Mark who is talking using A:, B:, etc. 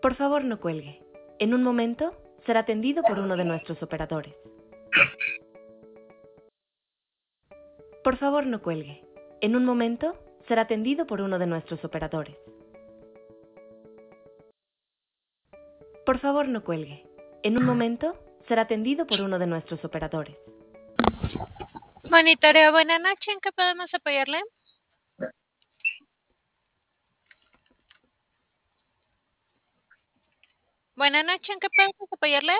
A: Por favor, no cuelgue. En un momento será atendido por uno de nuestros operadores. Por favor, no cuelgue. En un momento será atendido por uno de nuestros operadores. Por favor, no cuelgue. En un momento será atendido por uno de nuestros operadores.
B: Monitoreo, buena noche, ¿en qué podemos apoyarle? Buenas noches, ¿en qué podemos apoyarle?